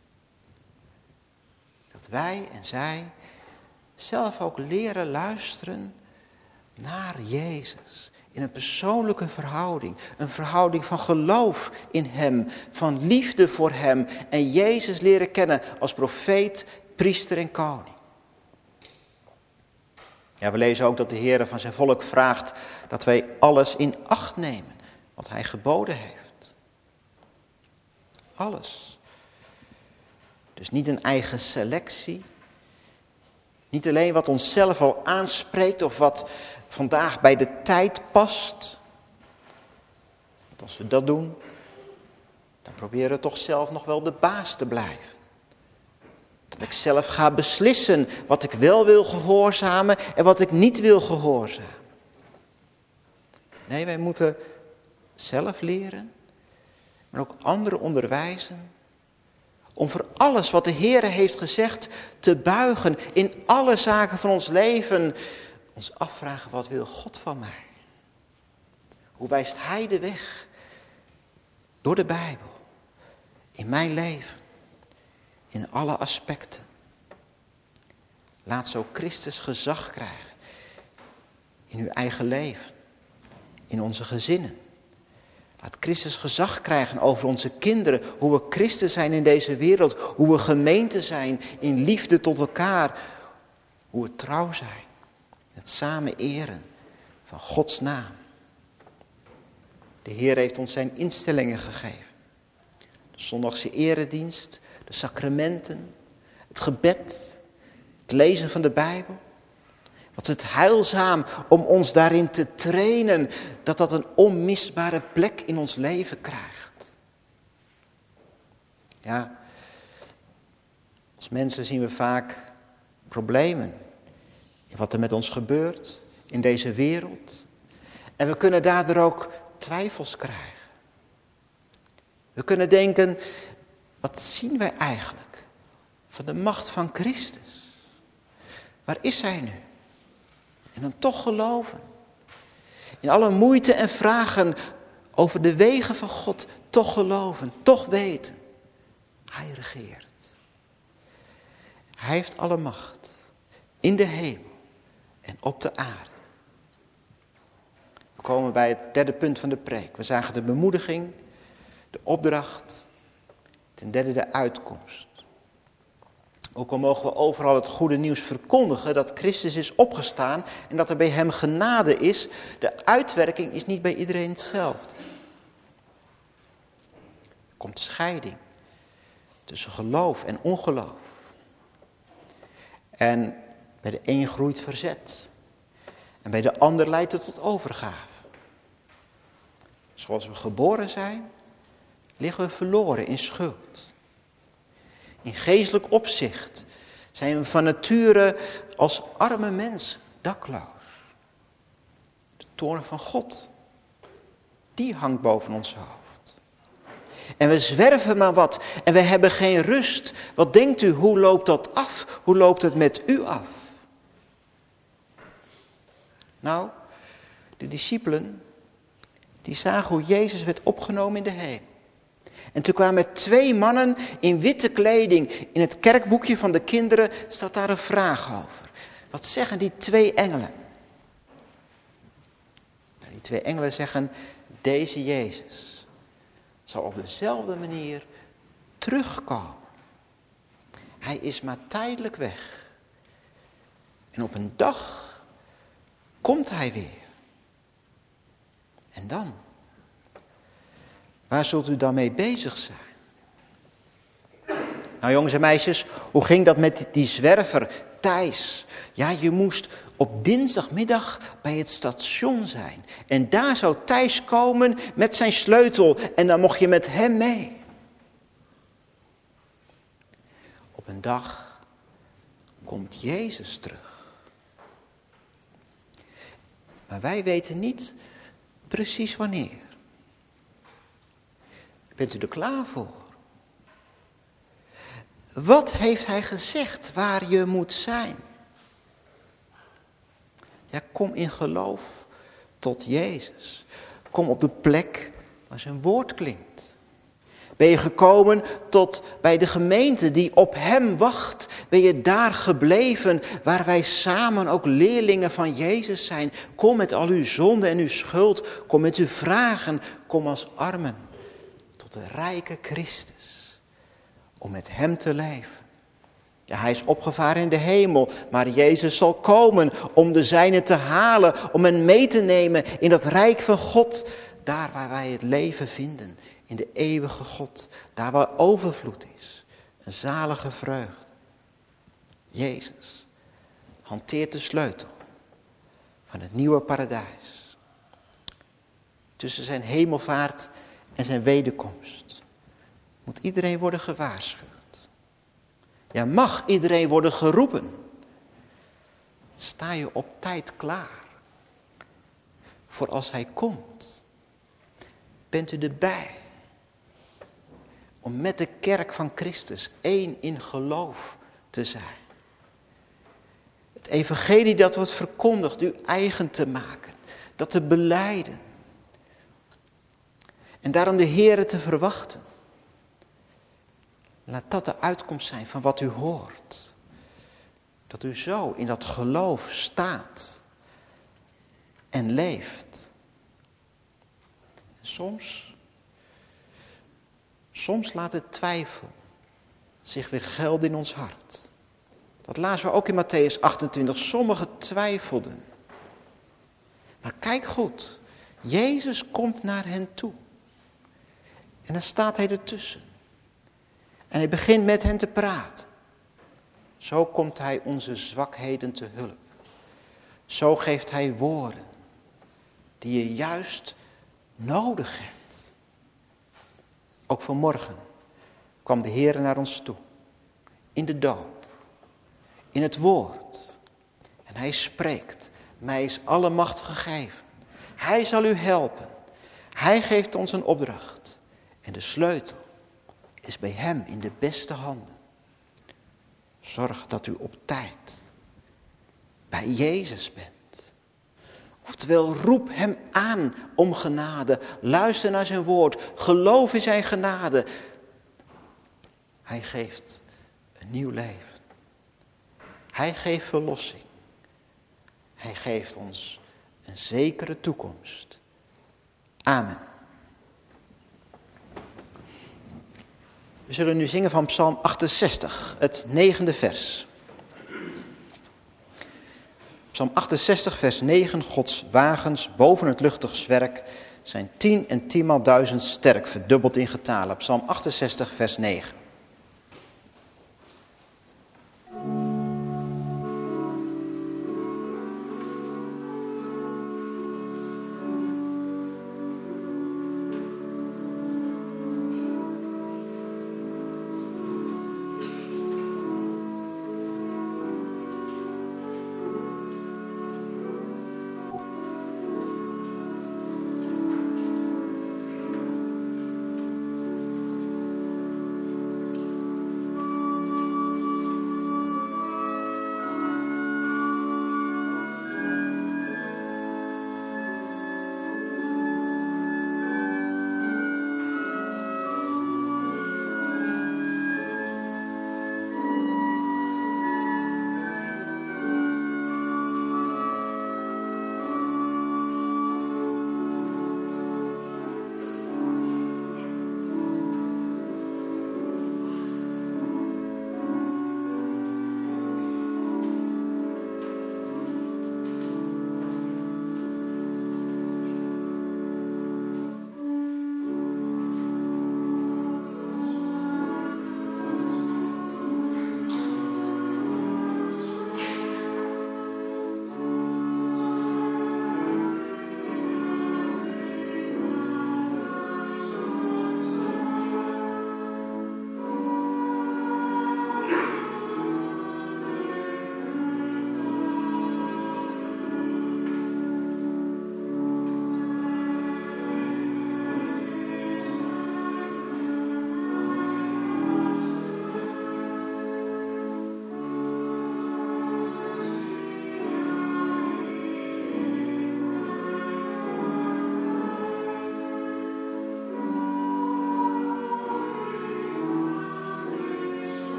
Dat wij en zij zelf ook leren luisteren naar Jezus. In een persoonlijke verhouding. Een verhouding van geloof in hem, van liefde voor hem. En Jezus leren kennen als profeet, priester en koning. Ja, we lezen ook dat de Heer van zijn volk vraagt dat wij alles in acht nemen wat hij geboden heeft. Alles. Dus niet een eigen selectie. Niet alleen wat onszelf al aanspreekt of wat vandaag bij de tijd past. Want als we dat doen, dan proberen we toch zelf nog wel de baas te blijven. Dat ik zelf ga beslissen wat ik wel wil gehoorzamen en wat ik niet wil gehoorzamen. Nee, wij moeten zelf leren, maar ook anderen onderwijzen Om voor alles wat de Heer heeft gezegd te buigen in alle zaken van ons leven. Ons afvragen, wat wil God van mij? Hoe wijst Hij de weg door de Bijbel in mijn leven, in alle aspecten? Laat zo Christus gezag krijgen in uw eigen leven, in onze gezinnen. Laat Christus gezag krijgen over onze kinderen, hoe we christen zijn in deze wereld, hoe we gemeente zijn in liefde tot elkaar, hoe we trouw zijn, het samen eren van Gods naam. De Heer heeft ons zijn instellingen gegeven. De zondagse eredienst, de sacramenten, het gebed, het lezen van de Bijbel. Wat is het heilzaam om ons daarin te trainen, dat dat een onmisbare plek in ons leven krijgt. Ja, als mensen zien we vaak problemen in wat er met ons gebeurt in deze wereld. En we kunnen daardoor ook twijfels krijgen. We kunnen denken, wat zien wij eigenlijk van de macht van Christus? Waar is hij nu? En dan toch geloven. In alle moeite en vragen over de wegen van God, toch geloven, toch weten. Hij regeert. Hij heeft alle macht in de hemel en op de aarde. We komen bij het derde punt van de preek. We zagen de bemoediging, de opdracht, ten derde de uitkomst. Ook al mogen we overal het goede nieuws verkondigen dat Christus is opgestaan en dat er bij hem genade is, de uitwerking is niet bij iedereen hetzelfde. Er komt scheiding tussen geloof en ongeloof. En bij de een groeit verzet. En bij de ander leidt het tot overgave. Zoals we geboren zijn, liggen we verloren in schuld. In geestelijk opzicht zijn we van nature als arme mensen dakloos. De toorn van God, die hangt boven ons hoofd. En we zwerven maar wat en we hebben geen rust. Wat denkt u, hoe loopt dat af? Hoe loopt het met u af? Nou, de discipelen, die zagen hoe Jezus werd opgenomen in de hemel. En toen kwamen er 2 mannen in witte kleding. In het kerkboekje van de kinderen staat daar een vraag over. Wat zeggen die 2 engelen? Nou, die 2 engelen zeggen, deze Jezus zal op dezelfde manier terugkomen. Hij is maar tijdelijk weg. En op een dag komt hij weer. En dan? Waar zult u dan mee bezig zijn? Nou jongens en meisjes, hoe ging dat met die zwerver Thijs? Ja, je moest op dinsdagmiddag bij het station zijn. En daar zou Thijs komen met zijn sleutel en dan mocht je met hem mee. Op een dag komt Jezus terug. Maar wij weten niet precies wanneer. Bent u er klaar voor? Wat heeft hij gezegd waar je moet zijn? Ja, kom in geloof tot Jezus. Kom op de plek waar zijn woord klinkt. Ben je gekomen tot bij de gemeente die op hem wacht? Ben je daar gebleven waar wij samen ook leerlingen van Jezus zijn? Kom met al uw zonde en uw schuld. Kom met uw vragen. Kom als armen tot de rijke Christus. Om met hem te leven. Ja, hij is opgevaren in de hemel, maar Jezus zal komen om de zijnen te halen, om hen mee te nemen in dat rijk van God. Daar waar wij het leven vinden, in de eeuwige God. Daar waar overvloed is, een zalige vreugde. Jezus hanteert de sleutel van het nieuwe paradijs. Tussen zijn hemelvaart en zijn wederkomst moet iedereen worden gewaarschuwd. Ja, mag iedereen worden geroepen? Sta je op tijd klaar voor als hij komt? Bent u erbij om met de kerk van Christus één in geloof te zijn. Het evangelie dat wordt verkondigd, u eigen te maken, dat te belijden. En daarom de Heere te verwachten. Laat dat de uitkomst zijn van wat u hoort. Dat u zo in dat geloof staat en leeft. Soms laat het twijfel zich weer gelden in ons hart. Dat lazen we ook in Matthäus 28. Sommigen twijfelden. Maar kijk goed. Jezus komt naar hen toe. En dan staat hij ertussen. En hij begint met hen te praten. Zo komt hij onze zwakheden te hulp. Zo geeft hij woorden die je juist nodig hebt. Ook vanmorgen kwam de Heer naar ons toe. In de doop. In het woord. En hij spreekt. Mij is alle macht gegeven. Hij zal u helpen. Hij geeft ons een opdracht. En de sleutel is bij hem in de beste handen. Zorg dat u op tijd bij Jezus bent. Oftewel, roep hem aan om genade. Luister naar zijn woord. Geloof in zijn genade. Hij geeft een nieuw leven. Hij geeft verlossing. Hij geeft ons een zekere toekomst. Amen. We zullen nu zingen van Psalm 68, het 9e vers. Psalm 68, vers 9. Gods wagens boven het luchtig zwerk zijn 10 en 10.000 sterk, verdubbeld in getalen. Psalm 68, vers 9.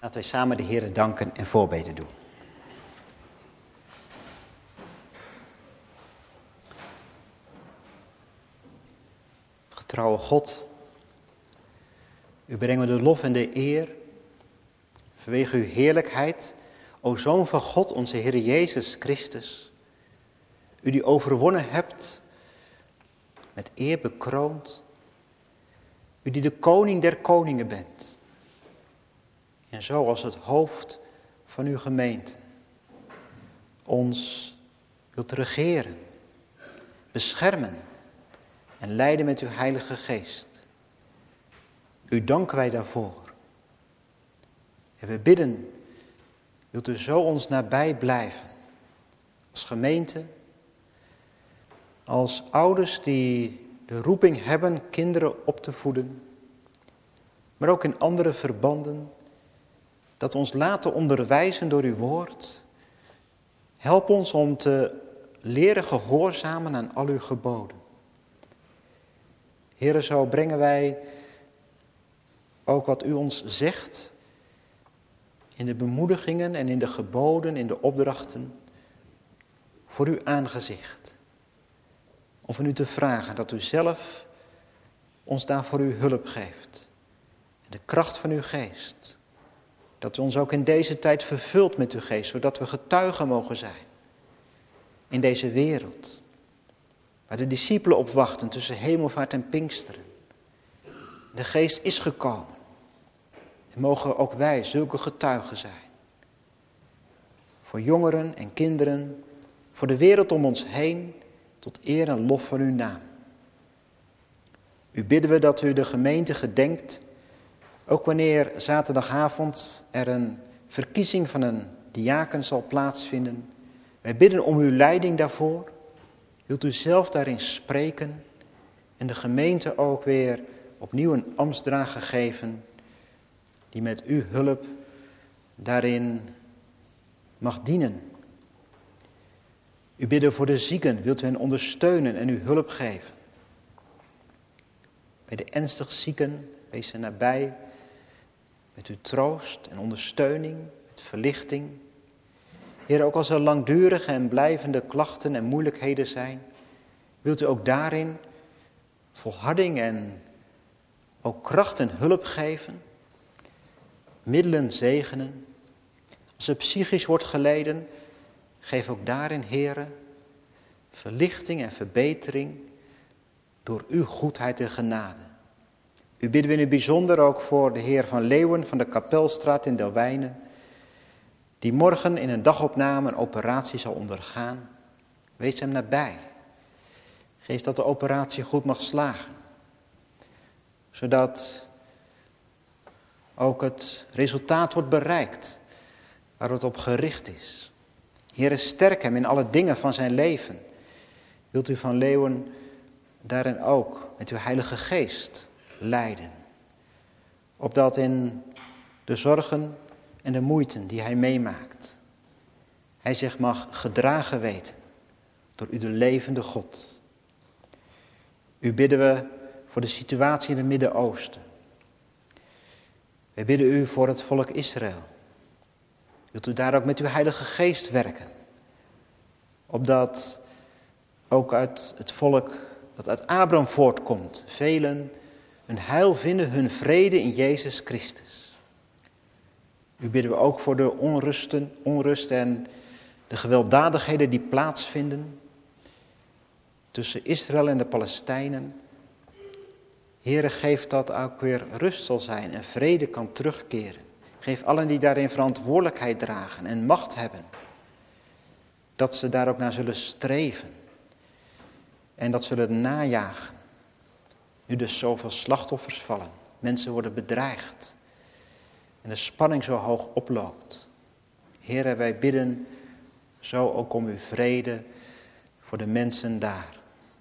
Laten wij samen de Heere danken en voorbeden doen. Getrouwe God, u brengen we de lof en de eer vanwege uw heerlijkheid, o Zoon van God, onze Heer Jezus Christus. U die overwonnen hebt, met eer bekroond. U die de koning der koningen bent. En zo als het hoofd van uw gemeente ons wilt regeren, beschermen en leiden met uw Heilige Geest. U danken wij daarvoor. En we bidden, wilt u zo ons nabij blijven. Als gemeente, als ouders die de roeping hebben kinderen op te voeden, maar ook in andere verbanden, dat we ons laten onderwijzen door uw woord. Help ons om te leren gehoorzamen aan al uw geboden. Heere, zo brengen wij ook wat u ons zegt in de bemoedigingen en in de geboden, in de opdrachten, voor uw aangezicht. Om van u te vragen dat u zelf ons daarvoor uw hulp geeft. En de kracht van uw geest. Dat u ons ook in deze tijd vervult met uw geest, zodat we getuigen mogen zijn. In deze wereld, waar de discipelen op wachten tussen hemelvaart en Pinksteren. De geest is gekomen. En mogen ook wij zulke getuigen zijn. Voor jongeren en kinderen, voor de wereld om ons heen, tot eer en lof van uw naam. U bidden we dat u de gemeente gedenkt, ook wanneer zaterdagavond er een verkiezing van een diaken zal plaatsvinden. Wij bidden om uw leiding daarvoor. Wilt u zelf daarin spreken en de gemeente ook weer opnieuw een ambtsdrager geven, die met uw hulp daarin mag dienen. U bidden voor de zieken, wilt u hen ondersteunen en uw hulp geven. Bij de ernstig zieken, wees ze nabij met uw troost en ondersteuning, met verlichting. Heer, ook als er langdurige en blijvende klachten en moeilijkheden zijn, wilt u ook daarin volharding en ook kracht en hulp geven, middelen zegenen. Als er psychisch wordt geleden, geef ook daarin, Heere, verlichting en verbetering door uw goedheid en genade. U bidden we in het bijzonder ook voor de heer Van Leeuwen van de Kapelstraat in Delwijnen, die morgen in een dagopname een operatie zal ondergaan. Wees hem nabij. Geef dat de operatie goed mag slagen. Zodat ook het resultaat wordt bereikt waar het op gericht is. Heere, sterk hem in alle dingen van zijn leven. Wilt u Van Leeuwen daarin ook met uw Heilige Geest leiden. Opdat in de zorgen en de moeiten die hij meemaakt, hij zich mag gedragen weten door u de levende God. U bidden we voor de situatie in het Midden-Oosten. Wij bidden u voor het volk Israël. Wilt u daar ook met uw Heilige Geest werken? Opdat ook uit het volk dat uit Abraham voortkomt, velen hun heil vinden, hun vrede in Jezus Christus. U bidden we ook voor de onrust en de gewelddadigheden die plaatsvinden tussen Israël en de Palestijnen. Heere, geef dat ook weer rust zal zijn en vrede kan terugkeren. Geef allen die daarin verantwoordelijkheid dragen en macht hebben, dat ze daar ook naar zullen streven en dat zullen najagen. Nu dus zoveel slachtoffers vallen, mensen worden bedreigd en de spanning zo hoog oploopt. Heere, wij bidden zo ook om uw vrede voor de mensen daar.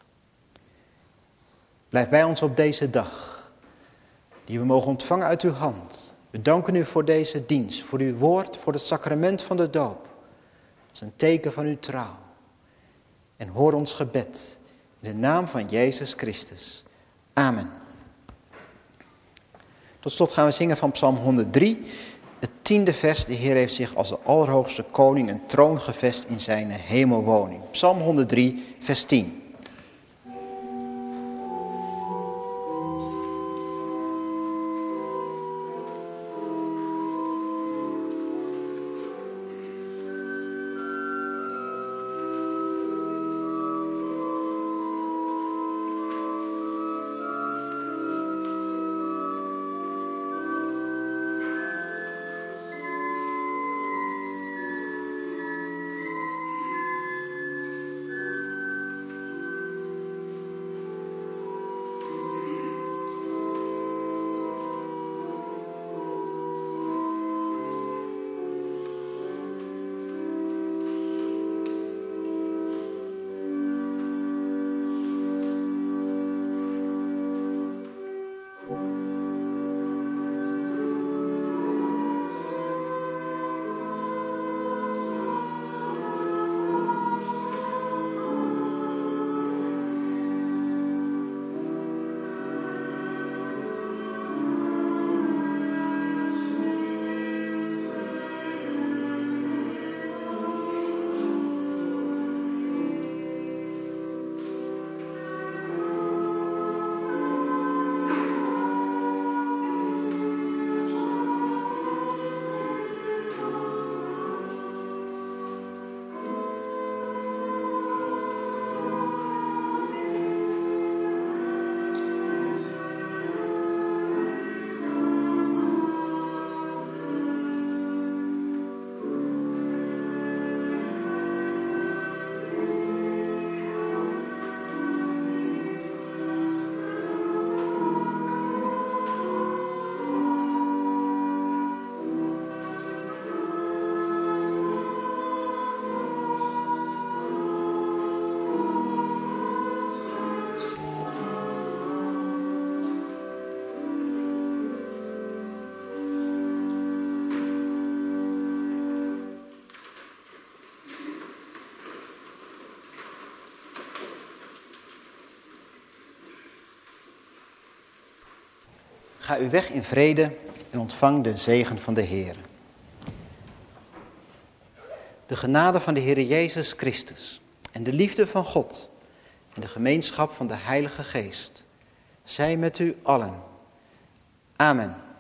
Blijf bij ons op deze dag, die we mogen ontvangen uit uw hand. We danken u voor deze dienst, voor uw woord, voor het sacrament van de doop. Als een teken van uw trouw. En hoor ons gebed in de naam van Jezus Christus. Amen. Tot slot gaan we zingen van Psalm 103, het 10e vers, de Heer heeft zich als de allerhoogste koning een troon gevest in zijn hemelwoning. Psalm 103, vers 10. Ga uw weg in vrede en ontvang de zegen van de Heer. De genade van de Heer Jezus Christus en de liefde van God en de gemeenschap van de Heilige Geest zij met u allen. Amen.